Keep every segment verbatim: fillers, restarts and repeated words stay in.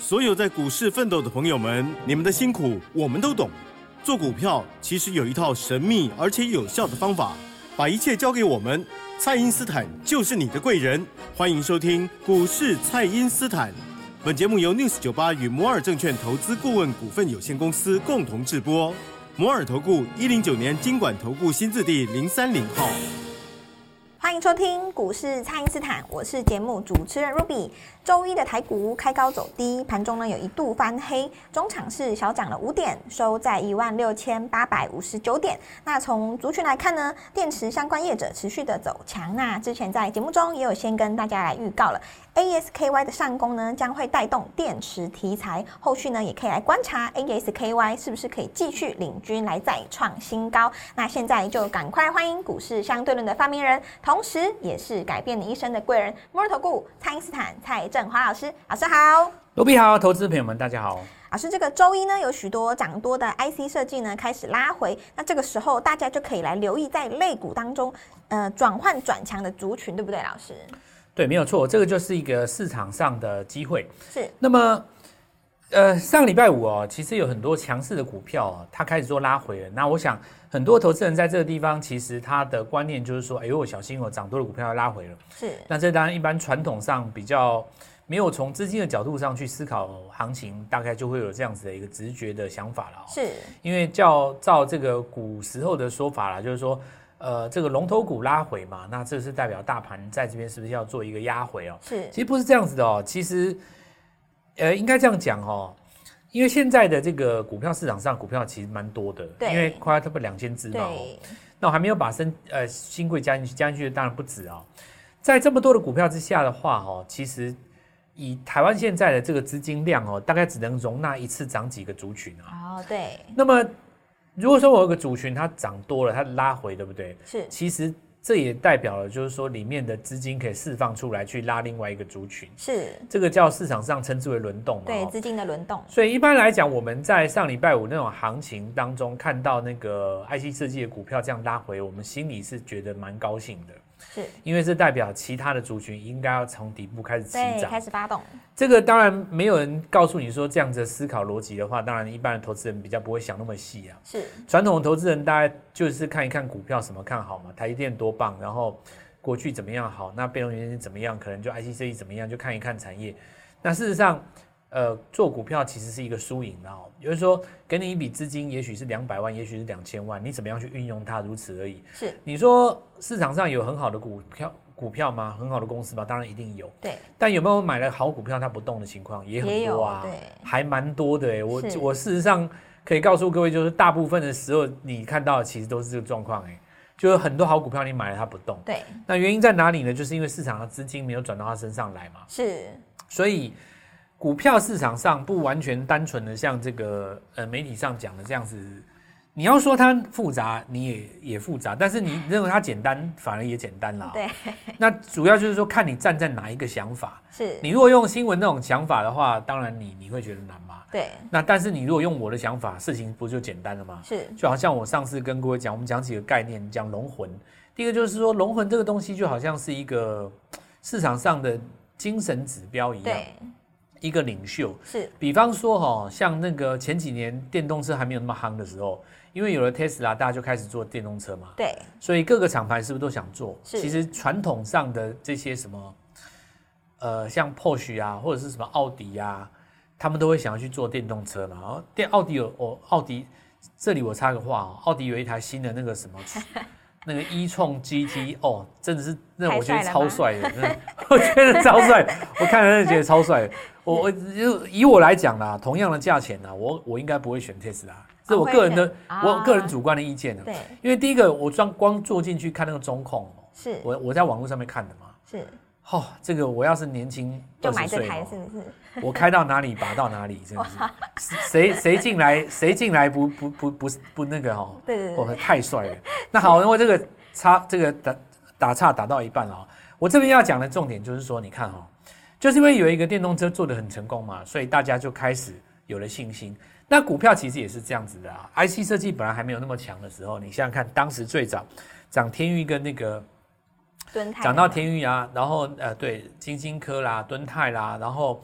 所有在股市奋斗的朋友们，你们的辛苦我们都懂。做股票其实有一套神秘而且有效的方法，把一切交给我们，蔡因斯坦就是你的贵人。欢迎收听股市蔡因斯坦。本节目由 News 九十八与摩尔证券投资顾问股份有限公司共同制播。摩尔投顾一零九年金管投顾新字第零三零号。 欢迎收听股市蔡因斯坦，我是节目主持人 Ruby。周一的台股开高走低，盘中呢有一度翻黑，中场是小涨了五点，收在一万六千八百五十九点。那从族群来看呢，电池相关业者持续的走强。那之前在节目中也有先跟大家来预告了 ，A S K Y 的上攻呢将会带动电池题材，后续呢也可以来观察 A S K Y 是不是可以继续领军来再创新高。那现在就赶快欢迎股市相对论的发明人，同时也是改变你一生的贵人——摩尔投顾蔡因斯坦蔡正华老师。老师好。 罗比好，投资朋友们大家好。 老师，这个周一呢有许多涨多的 I C 设计呢开始拉回，那这个时候大家就可以来留意在类股当中呃转换转强的族群，对不对？老师？ 对，没有错，这个就是一个市场上的机会。 是。 那么呃上礼拜五哦，其实有很多强势的股票哦，它开始做拉回了。那我想很多投资人在这个地方，其实他的观念就是说，哎呦，小心哦，涨多的股票要拉回了。 是。 那这当然一般传统上比较没有从资金的角度上去思考行情，大概就会有这样子的一个直觉的想法了、哦。 是。因为照照这个古时候的说法啦，就是说，呃，这个龙头股拉回嘛，那这是代表大盘在这边是不是要做一个压回哦？ 是。 其实不是这样子的哦，其实，呃，应该这样讲哦。因为现在的这个股票市场上，股票其实蛮多的， 对， 因为快要差不多两千只嘛、哦。那我还没有把新呃新贵加进去，加进去的当然不止哦。在这么多的股票之下的话，哦，其实以台湾现在的这个资金量哦，大概只能容纳一次涨几个族群啊。 哦，对。 那么如果说我有个族群它涨多了，它拉回，对不对？ 是。 其实这也代表了，就是说里面的资金可以释放出来，去拉另外一个族群。 是。 这个叫市场上称之为轮动嘛。 对，资金的轮动。 所以一般来讲，我们在上礼拜五那种行情当中，看到那个 I C 设计的股票这样拉回，我们心里是觉得蛮高兴的。 是， 因为这代表其他的族群应该要从底部开始起涨， 对，开始发动。 这个当然没有人告诉你说这样子的思考逻辑的话，当然一般的投资人比较不会想那么细啊。 是， 传统的投资人大概就是看一看股票什么看好嘛，台积电多棒，然后过去怎么样好，那被动元件怎么样，可能就 I C 设计怎么样，就看一看产业。那事实上，呃，做股票其实是一个输赢的哦，也就是说，给你一笔资金，也许是两百万，也许是两千万，你怎么样去运用它，如此而已。 是， 你说市场上有很好的股票股票吗？很好的公司吗？当然一定有。 对。 但有没有买了好股票它不动的情况也很多啊？ 也有，对， 还蛮多的哎。我我事实上可以告诉各位，就是大部分的时候你看到的其实都是这个状况哎，就是很多好股票你买了它不动。 对。 那原因在哪里呢？就是因为市场的资金没有转到它身上来嘛。 是。 所以股票市场上不完全单纯的像这个呃媒体上讲的这样子，你要说它复杂，你也也复杂，但是你认为它简单，反而也简单啦。 对。 那主要就是说看你站在哪一个想法。 是。 你如果用新闻那种想法的话，当然你你会觉得难嘛。 对。 那但是你如果用我的想法，事情不就简单了吗？ 是。 就好像我上次跟各位讲，我们讲几个概念，讲龙魂。第一个就是说，龙魂这个东西就好像是一个市场上的精神指标一样。 对。 一个领袖是， 比方说哈，像那个前几年电动车还没有那么夯的时候，因为有了 Tesla， 大家就开始做电动车嘛。 对， 所以各个厂牌是不是都想做？ 是。其实传统上的这些什么，呃，像 Porsche 啊，或者是什么奥迪啊，他们都会想要去做电动车嘛。然后电奥迪有哦，奥迪这里我插个话哦，奥迪有一台新的那个什么。那个一创 G T 哦，真的是那我觉得超帅的，我觉得超帅，我看了真的觉得超帅的。我我以我来讲啦，同样的价钱啦，我我应该不会选 Tesla， 这是我个人的、啊、我个人主观的意见了。 对， 因为第一个我光光坐进去看那个中控， 是我我在网络上面看的嘛， 是。 哦，这个我要是年轻就买这台是不是？ 我开到哪里拔到哪里，真的是谁谁进来谁进来不不不不不那个哦， 对对对， 哦太帅了。那好，因为这个差这个打打岔打到一半了、哦，我这边要讲的重点就是说，你看哦，就是因为有一个电动车做得很成功嘛，所以大家就开始有了信心。那股票其实也是这样子的啊 ，I C 设计本来还没有那么强的时候，你想想看，当时最早涨天钰跟那个。讲到天钰啊，然后呃对，金星科啦、敦泰啦，然后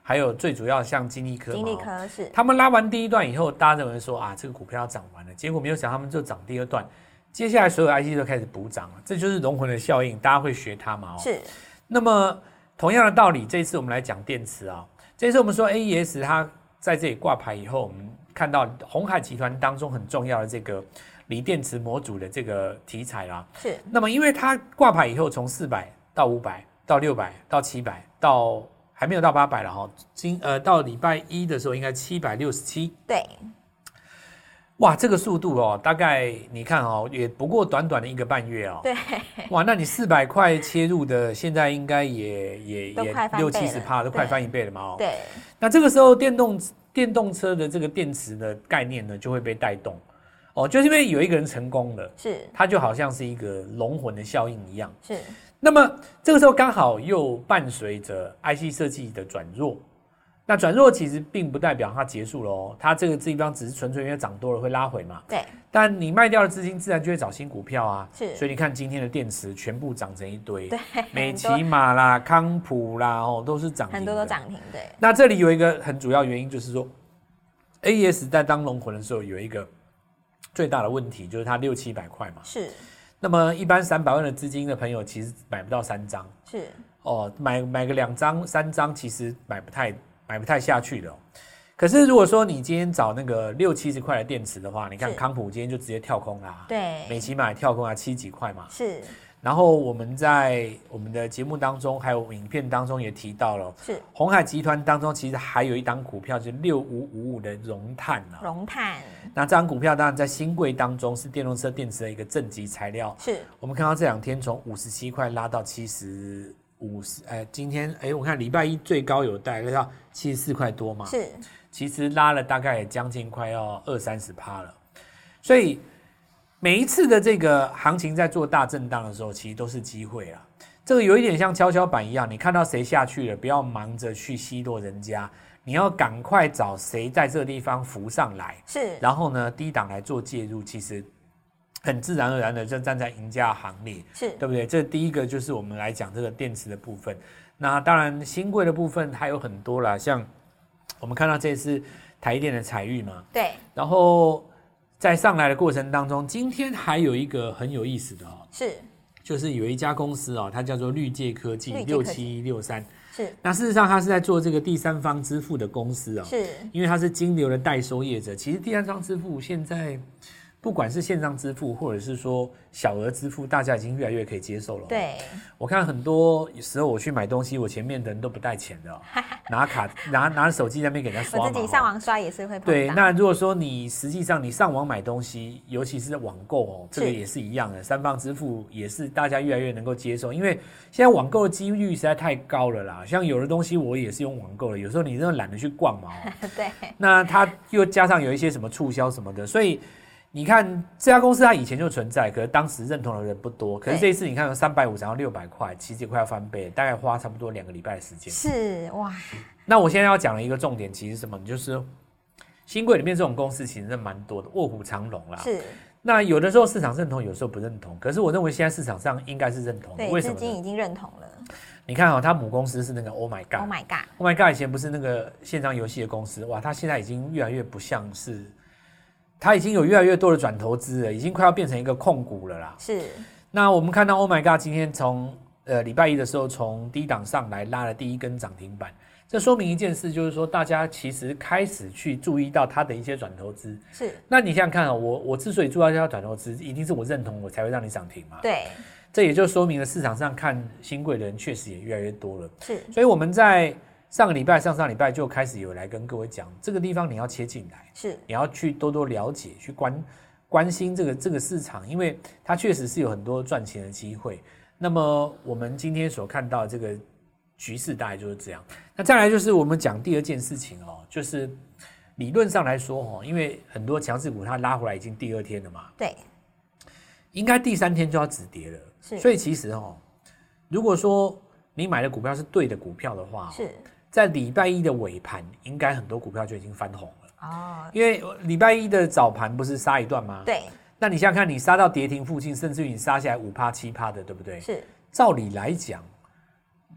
还有最主要像金利科嘛， 金利科是他们拉完第一段以后，大家认为说啊，这个股票要涨完了，结果没有想他们就涨第二段，接下来所有 I C 都开始补涨了，这就是龙魂的效应，大家会学它嘛、哦？ 是。 那么同样的道理，这一次我们来讲电池啊、哦，这次我们说 A E S 它在这里挂牌以后，我们看到鸿海集团当中很重要的这个锂电池模组的这个题材啦。 是。 那么因为它挂牌以后，从四百到五百到六百到七百到还没有到八百了哈，今呃到礼拜一的时候应该七百六十七。 对， 哇，这个速度哦，大概你看哦，也不过短短的一个半月哦。 对， 哇，那你四百块切入的，现在应该也也也六七十趴，都快翻一倍了嘛哦。 对， 那这个时候电动电动车的这个电池的概念呢，就会被带动哦，就是因为有一个人成功了， 是， 它就好像是一个龙魂的效应一样。 是。 那么这个时候刚好又伴随着 I C 设计的转弱，那转弱其实并不代表它结束了哦，它这个地方只是纯粹因为涨多了会拉回嘛。 对。 但你卖掉的资金自然就会找新股票啊。 是。 所以你看今天的电池全部涨成一堆， 对， 美骑马啦、康普啦，哦，都是涨停的， 很多都涨停。对。 那这里有一个很主要原因，就是说 A E S 在当龙魂的时候有一个最大的问题，就是它六七百块嘛。 是。 那么一般三百万的资金的朋友，其实买不到三张， 是哦，买买个两张、三张，其实买不太买不太下去的、哦。可是如果说你今天找那个六七十块的电池的话，你看康普今天就直接跳空啦， 对， 美骑马跳空啊，七几块嘛， 是。 然后我们在我们的节目当中，还有影片当中也提到了， 是鸿海集团当中其实还有一档股票，就是六五五五的荣碳啊。 荣碳， 那这档股票当然在新贵当中是电动车电池的一个正极材料。 是。 我们看到这两天从五十七块拉到七十五，哎，今天哎，我看礼拜一最高有大概到七十四块多嘛。 是。 其实拉了大概也将近快要二三十趴了，所以。每一次的这个行情在做大震荡的时候，其实都是机会啦。这个有一点像跷跷板一样，你看到谁下去了，不要忙着去奚落人家，你要赶快找谁在这个地方浮上来， 是， 然后呢低档来做介入，其实很自然而然的就站在赢家行列， 是对不对？这第一个就是我们来讲这个电池的部分。那当然新贵的部分还有很多啦，像我们看到这次台电的采钰嘛， 对， 然后。在上来的过程当中，今天还有一个很有意思的哦， 是， 就是有一家公司哦，它叫做绿界科技六七六三， 是。 那事实上它是在做这个第三方支付的公司哦， 是， 因为它是金流的代收业者。其实第三方支付现在不管是线上支付或者是说小额支付，大家已经越来越可以接受了、哦。 对， 我看很多时候我去买东西，我前面的人都不带钱的、哦，拿卡拿拿手机在那边给人家刷嘛。 我自己上网刷也是会碰到。 对，那如果说你实际上你上网买东西，尤其是网购哦，这个也是一样的，三方支付也是大家越来越能够接受，因为现在网购的几率实在太高了啦。像有的东西我也是用网购的，有时候你真的懒得去逛嘛、哦， 对， 那它又加上有一些什么促销什么的，所以。你看这家公司它以前就存在，可是当时认同的人不多。可是这一次你看从三百五涨到六百块，其实也快要翻倍，大概花差不多两个礼拜的时间。 是哇。 那我现在要讲的一个重点，其实是什么？就是新贵里面这种公司其实是蛮多的，卧虎藏龙啦。 是。那有的时候市场认同，有时候不认同。可是我认为现在市场上应该是认同的。 对， 为什么？ 资金已经认同了。 你看哦，它母公司是那个 Oh My God。Oh My God。 Oh My God 以前不是那个线上游戏的公司，哇，它现在已经越来越不像是。它已经有越来越多的转投资了，已经快要变成一个控股了啦。 是。 那我们看到 Oh My God 今天从呃礼拜一的时候从低档上来拉了第一根涨停板，这说明一件事，就是说大家其实开始去注意到它的一些转投资。 是。 那你想想看啊、哦，我我之所以注意到它转投资，一定是我认同我才会让你涨停嘛。 对。 这也就说明了市场上看新贵的人确实也越来越多了。 是。 所以我们在。上个礼拜、上上礼拜就开始有来跟各位讲，这个地方你要切进来， 是你要去多多了解、去关关心这个这个市场，因为它确实是有很多赚钱的机会。那么我们今天所看到的这个局势大概就是这样。那再来就是我们讲第二件事情哦，就是理论上来说哦，因为很多强势股它拉回来已经第二天了嘛， 对， 应该第三天就要止跌了。 是， 所以其实哦，如果说你买的股票是对的股票的话， 是。 在礼拜一的尾盘，应该很多股票就已经翻红了哦。 因为礼拜一的早盘不是杀一段吗？ 对。 那你想想看，你杀到跌停附近，甚至于你杀下来五趴七趴的，对不对？ 是。 照理来讲，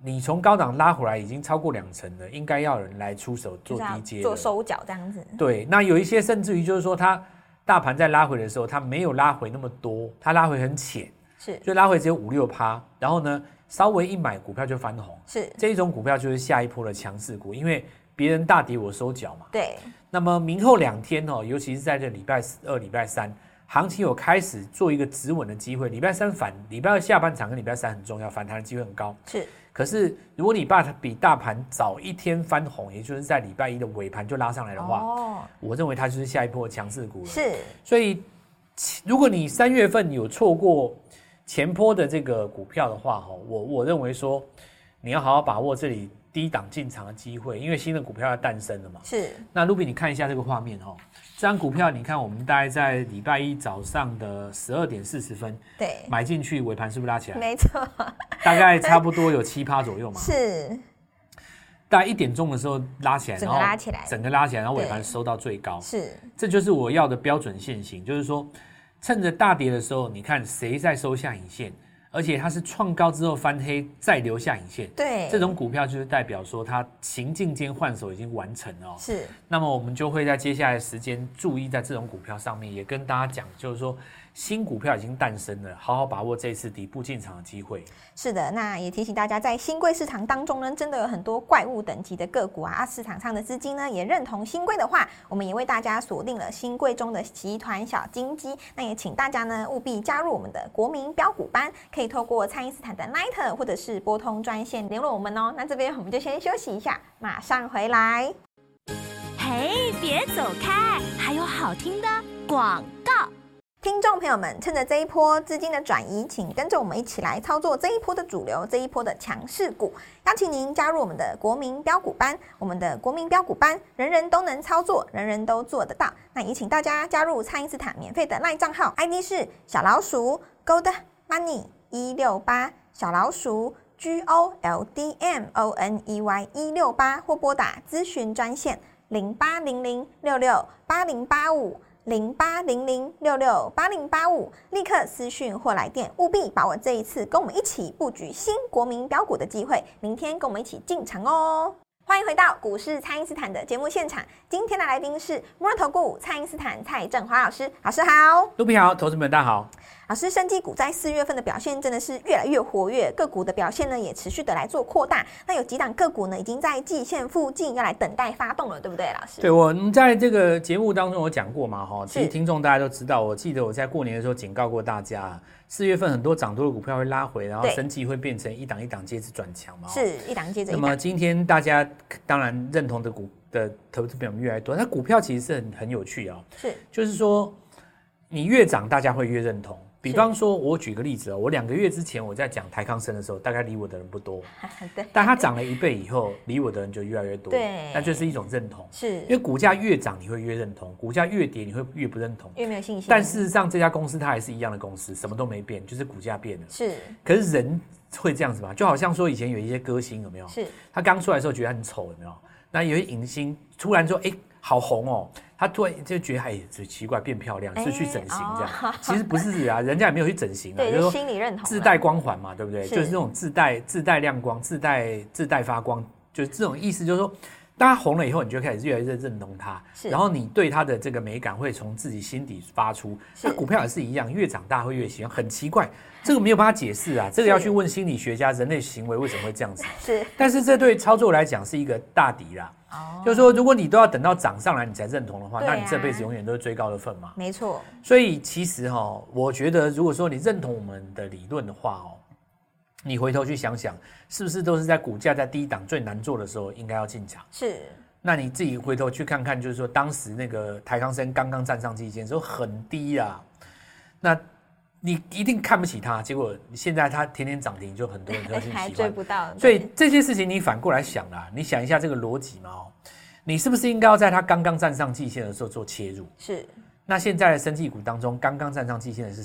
你从高档拉回来已经超过两成了，应该要有人来出手做低阶， 做收脚这样子。 对，那有一些甚至于就是说，它大盘在拉回的时候，它没有拉回那么多，它拉回很浅， 是， 就拉回只有五六趴，然后呢，稍微一买股票就翻红， 是这一种股票就是下一波的强势股，因为别人大跌我收脚嘛。 对。 那么明后两天哦，尤其是在这礼拜二、礼拜三。行情有开始做一个止稳的机会，礼拜三反，礼拜二下半场跟礼拜三很重要，反弹的机会很高。 是， 可是如果你把比大盘早一天翻红，也就是在礼拜一的尾盘就拉上来的话，哦，我认为它就是下一波强势股了。 是， 所以如果你三月份有错过前波的这个股票的话，我我认为说你要好好把握这里低档进场的机会，因为新的股票要诞生了嘛。 是， 那Ruby你看一下这个画面哦。这张股票，你看我们大概在礼拜一早上的十二点四十分， 对， 买进去，尾盘是不是拉起来？ 没错， 大概差不多有七趴左右嘛。 是， 大概一点钟的时候拉起来， 整个拉起来， 整个拉起来，然后尾盘收到最高。 是， 这就是我要的标准线型，就是说，趁着大跌的时候，你看谁在收下影线。而且它是创高之后翻黑，再留下影线， 对， 这种股票就是代表说它行进间换手已经完成了、哦。 是， 那么我们就会在接下来的时间注意在这种股票上面，也跟大家讲，就是说新股票已经诞生了，好好把握这一次底部进场的机会。 是的，那也提醒大家，在新贵市场当中呢，真的有很多怪物等级的个股啊，市场上的资金呢也认同新贵的话，我们也为大家锁定了新贵中的集团小金鸡。那也请大家呢务必加入我们的国民标股班，可以透过蔡因斯坦的 Line 或者是拨通专线联络我们哦。那这边我们就先休息一下，马上回来。 嘿，别走开，还有好听的广告。 听众朋友们，趁着这一波资金的转移，请跟着我们一起来操作这一波的主流，这一波的强势股。邀请您加入我们的国民标股班，我们的国民标股班，人人都能操作，人人都做得到。那也请大家加入蔡因斯坦免费的 LINE 账号 ，I D 是小老鼠 Gold Money 一六八，小老鼠 G O L D M O N E Y 一六八，或拨打咨询专线零八零零六六八零八五。零八零零六六八零八五，立刻私讯或来电，务必把握这一次跟我们一起布局新国民标股的机会。明天跟我们一起进场哦！欢迎回到股市蔡因斯坦的节目现场，今天的来宾是摩尔投顾蔡因斯坦蔡正华老师，老师好。 卢平好，投资们大家好。 老师，生技股在四月份的表现真的是越来越活跃，个股的表现呢也持续的来做扩大。那有几档个股呢已经在季线附近要来等待发动了，对不对，老师？ 对，我们在这个节目当中有讲过嘛，哈，其实听众大家都知道，我记得我在过年的时候警告过大家，四月份很多涨多的股票会拉回，然后生技会变成一档一档接着转强嘛， 是一档接着一档。 那么今天大家当然认同的股的投资朋友们越来越多，那股票其实是很很有趣啊、哦， 是， 就是说你越涨，大家会越认同。比方说，我举个例子哦，我两个月之前我在讲台康生的时候，大概理我的人不多， 对， 但它涨了一倍以后，理我的人就越来越多， 对， 那就是一种认同， 是， 因为股价越涨你会越认同，股价越跌你会越不认同， 越没有信心。 但事实上，这家公司它还是一样的公司，什么都没变，就是股价变了。 是， 可是人会这样子嘛？就好像说以前有一些歌星有没有？ 是， 他刚出来的时候觉得很丑有没有？那有些影星突然说，哎、欸，好红哦。他突然就觉得哎，这奇怪变漂亮，是去整形这样。哦、其实不是啊，人家也没有去整形啊， 对，就是心理认同， 自带光环嘛，对不对？就是那种自带自带亮光、自带自带发光，就是这种意思，就是说，当他红了以后，你就开始越来越认同他，然后你对他的这个美感会从自己心底发出。那股票也是一样，越长大会越喜欢，很奇怪，这个没有办法解释啊，这个要去问心理学家，人类行为为什么会这样子？ 是， 但是这对操作来讲是一个大敌啦。哦、就是说，如果你都要等到涨上来你才认同的话，啊、那你这辈子永远都是追高的份嘛。 没错。 所以其实哈、哦，我觉得如果说你认同我们的理论的话哦，你回头去想想，是不是都是在股价在低档最难做的时候应该要进场？ 是。 那你自己回头去看看，就是说当时那个台康生刚刚站上季线的时候很低啊，那你一定看不起它，结果现在它天天涨停，就很多人都很喜欢， 还追不到。 所以这些事情你反过来想啦，你想一下这个逻辑嘛哦，你是不是应该要在它刚刚站上季线的时候做切入？ 是。 那现在的生技股当中，刚刚站上季线的是谁？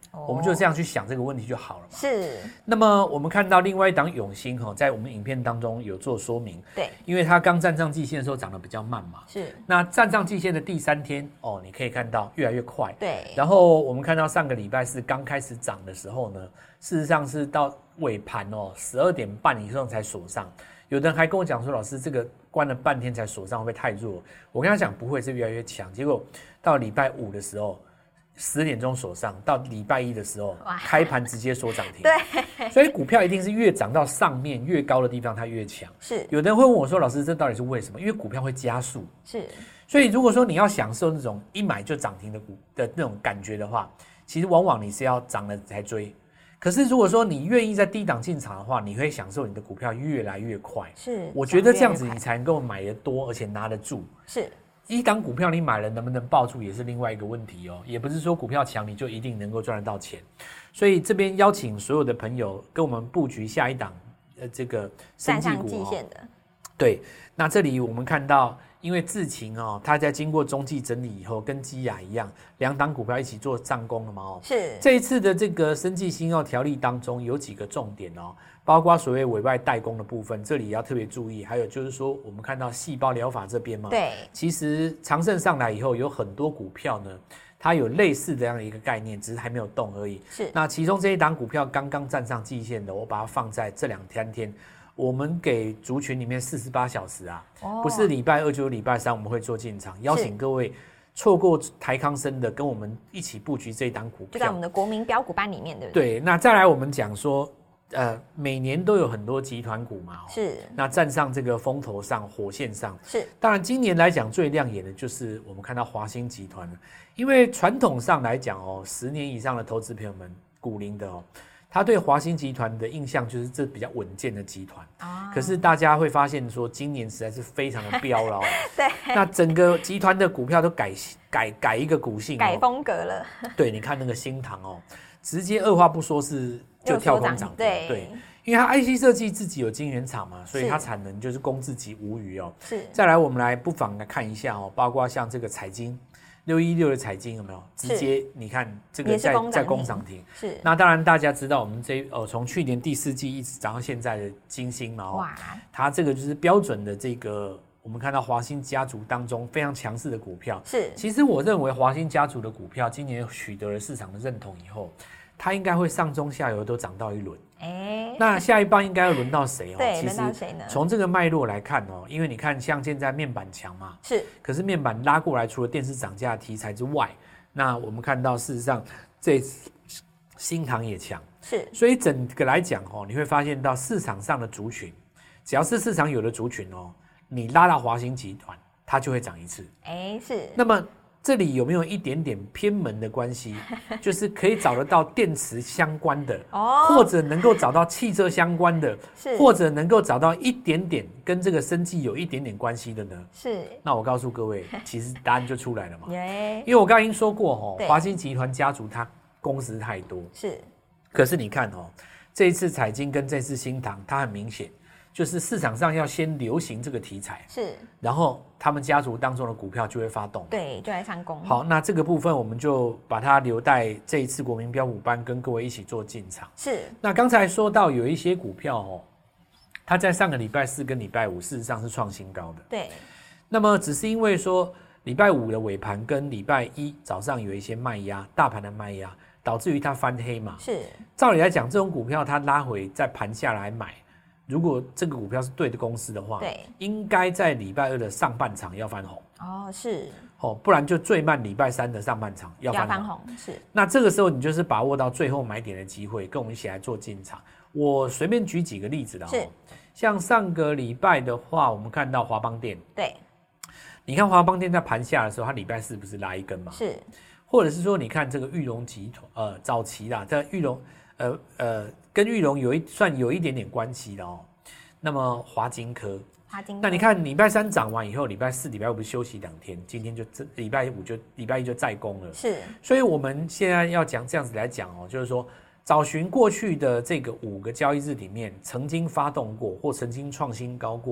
哦我们就这样去想这个问题就好了嘛。 是， 那么我们看到另外一档永兴哈，在我们影片当中有做说明， 对， 因为它刚站上季线的时候涨得比较慢嘛， 是， 那站上季线的第三天哦，你可以看到越来越快， 对， 然后我们看到上个礼拜四刚开始涨的时候呢，事实上是到尾盘哦十二点半以上才锁上，有的人还跟我讲说，老师这个关了半天才锁上会不会太弱？我跟他讲不会，是越来越强。结果到礼拜五的时候。十点钟锁上，到礼拜一的时候开盘直接锁涨停。 对， 所以股票一定是越涨到上面越高的地方它越强。 是， 有的人会问我说：“老师，这到底是为什么？”因为股票会加速。 是， 所以如果说你要享受那种一买就涨停的股的那种感觉的话，其实往往你是要涨了才追。可是如果说你愿意在低档进场的话，你会享受你的股票越来越快。 是， 我觉得这样子你才能够买得多，而且拿得住。 是。 一档股票你买了能不能抱住也是另外一个问题哦，也不是说股票强你就一定能够赚得到钱，所以这边邀请所有的朋友跟我们布局下一档呃这个生技股季线的， 对，那这里我们看到，因为智勤哦，它在经过中继整理以后，跟基亚一样，两档股票一起做上攻了嘛哦， 是这一次的这个生技新药条例当中有几个重点哦。包括所谓委外代工的部分，这里也要特别注意。还有就是说，我们看到细胞疗法这边嘛， 对， 其实长盛上来以后，有很多股票呢，它有类似这样的一个概念，只是还没有动而已。 是， 那其中这一档股票刚刚站上季线的，我把它放在这两三天，我们给族群里面四十八小时啊，哦、不是礼拜二就是礼拜三，我们会做进场，邀请各位。错过台康生的，跟我们一起布局这一档股票， 就在我们的国民标股班里面，对不对？ 对，那再来我们讲说。呃，每年都有很多集团股嘛， 是。 那站上这个风头上、火线上， 是。 当然，今年来讲最亮眼的就是我们看到华兴集团了，因为传统上来讲哦，十年以上的投资朋友们，股龄的哦，他对华兴集团的印象就是这比较稳健的集团。哦。可是大家会发现说，今年实在是非常的飙了哦。 对。 那整个集团的股票都改改改一个股性、哦， 改风格了。 对，你看那个新唐哦，直接二话不说是。就跳空涨停，对, 对，因为它 I C 设计自己有晶圆厂嘛，所以它产能就是供自己无虞哦。 是， 再来我们来不妨来看一下哦，包括像这个彩晶六一六的彩晶有没有？直接你看这个在在攻涨停。 是， 那当然大家知道我们这呃从去年第四季一直涨到现在的晶星嘛，哇，它这个就是标准的这个。我们看到华兴家族当中非常强势的股票， 是。 其实我认为华兴家族的股票今年取得了市场的认同以后。它应该会上中下游都涨到一轮，哎，那下一棒应该要轮到谁哦？ 对，轮到谁呢？ 从这个脉络来看哦，因为你看像现在面板强嘛， 是， 可是面板拉过来，除了电视涨价的题材之外，那我们看到事实上这新唐也强， 是， 所以整个来讲哦，你会发现到市场上的族群，只要是市场有的族群哦，你拉到华兴集团，它就会涨一次， 哎，是， 那么。这里有没有一点点偏门的关系？就是可以找得到电池相关的，哦，或者能够找到汽车相关的， 是， 或者能够找到一点点跟这个生技有一点点关系的呢？ 是。 那我告诉各位，其实答案就出来了嘛。 耶， 因为我刚刚已经说过哦，华兴集团家族它公司太多， 是。 可是你看哦，这一次彩晶跟这次新唐，它很明显。就是市场上要先流行这个题材， 是， 然后他们家族当中的股票就会发动， 对，就来上攻。 好，那这个部分我们就把它留待这一次国民标股班跟各位一起做进场。 是， 那刚才说到有一些股票哦，它在上个礼拜四跟礼拜五事实上是创新高的， 对。 那么只是因为说礼拜五的尾盘跟礼拜一早上有一些卖压，大盘的卖压，导致于它翻黑嘛。 是， 照理来讲，这种股票它拉回在盘下来买。如果这个股票是对的公司的话， 对， 应该在礼拜二的上半场要翻红哦，是哦，不然就最慢礼拜三的上半场要翻红， 要翻红是。 那这个时候你就是把握到最后买点的机会，跟我们一起来做进场。我随便举几个例子啦， 是， 像上个礼拜的话，我们看到华邦电， 对， 你看华邦电在盘下的时候，它礼拜四不是拉一根嘛？ 是， 或者是说你看这个裕隆集团，呃，早期啦，在裕隆，呃呃，跟裕隆有一算有一点点关系的哦。那么华金科， 华金科， 那你看礼拜三涨完以后，礼拜四、礼拜五不是休息两天，今天就礼拜五就礼拜一就再攻了。 是， 所以我们现在要讲这样子来讲哦，就是说找寻过去的这个五个交易日里面曾经发动过或曾经创新高过，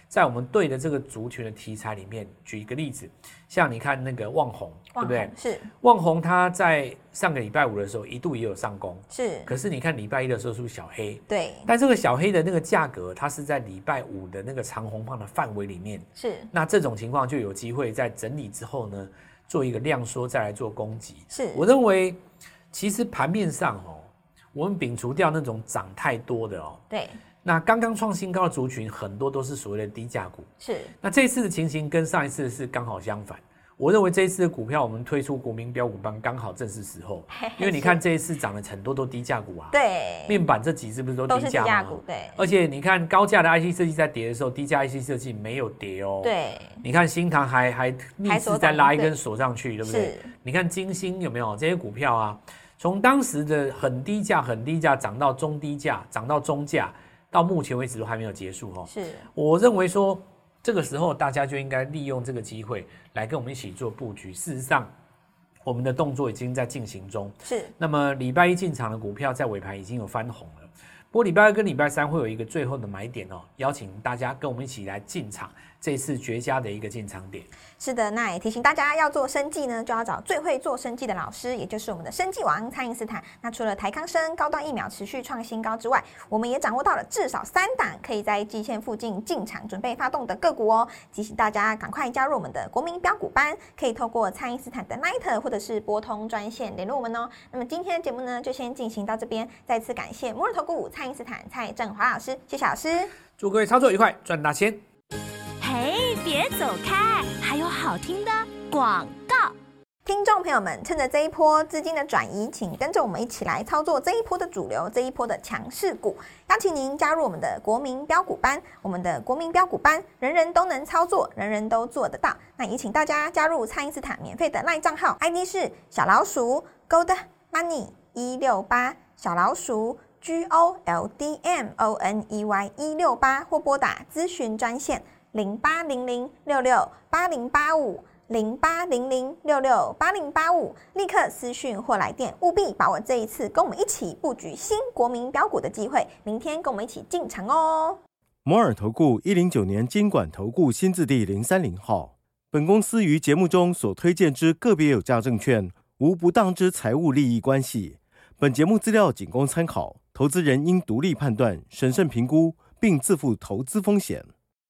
在我们对的这个族群的题材里面，举一个例子，像你看那个旺宏，对不对？ 是旺宏它在上个礼拜五的时候一度也有上攻， 是， 可是你看礼拜一的时候是不是小黑？ 对， 但这个小黑的那个价格，它是在礼拜五的那个长红棒的范围里面， 是。 那这种情况就有机会在整理之后呢，做一个量缩，再来做攻击。 是， 我认为其实盘面上哦，我们摒除掉那种涨太多的哦， 对。 那刚刚创新高的族群很多都是所谓的低价股， 是。 那这一次的情形跟上一次是刚好相反。我认为这一次的股票我们推出国民标股班刚好正是时候，因为你看这一次涨了很多都低价股啊， 对， 面板这几只不是都低价吗？ 都是低价股，对。 而且你看高价的 I C 设计在跌的时候，低价 I C 设计没有跌哦， 对。 你看新唐还还逆势再拉一根锁上去，对不对？你看金星有没有这些股票啊？从当时的很低价、很低价涨到中低价，涨到中价。到目前为止都还没有结束哦。 是， 我认为说这个时候大家就应该利用这个机会来跟我们一起做布局。事实上，我们的动作已经在进行中。 是。 那么礼拜一进场的股票在尾盘已经有翻红了，不过礼拜二跟礼拜三会有一个最后的买点哦，邀请大家跟我们一起来进场这次绝佳的一个进场点。 是的，那也提醒大家要做生技呢，就要找最会做生技的老师，也就是我们的生技王蔡因斯坦。那除了台康生高端疫苗持续创新高之外，我们也掌握到了至少三档可以在季线附近进场准备发动的个股哦。提醒大家赶快加入我们的国民标股班，可以透过蔡因斯坦的 Line 或者是拨通专线联络我们哦。那么今天的节目呢，就先进行到这边，再次感谢摩尔投顾蔡因斯坦蔡振华老师，谢谢老师， 祝各位操作愉快，赚大钱。 嘿，别走开，还有好听的广告。 听众朋友们，趁着这一波资金的转移，请跟着我们一起来操作这一波的主流，这一波的强势股。邀请您加入我们的国民标股班，我们的国民标股班，人人都能操作，人人都做得到。那也请大家加入蔡因斯坦免费的 LINE 账号 ，I D 是小老鼠 Gold Money 一六八，小老鼠 G O L D M O N E Y 一六八，或拨打咨询专线零八零零六六八零八五。零八零零六六八零八五，立刻私讯或来电，务必把握这一次跟我们一起布局新国民标股的机会。明天跟我们一起进场哦。 摩尔投顾一零九年金管投顾新字第零三零号。本公司于节目中所推荐之个别有价证券，无不当之财务利益关系。本节目资料仅供参考，投资人应独立判断、审慎评估，并自负投资风险。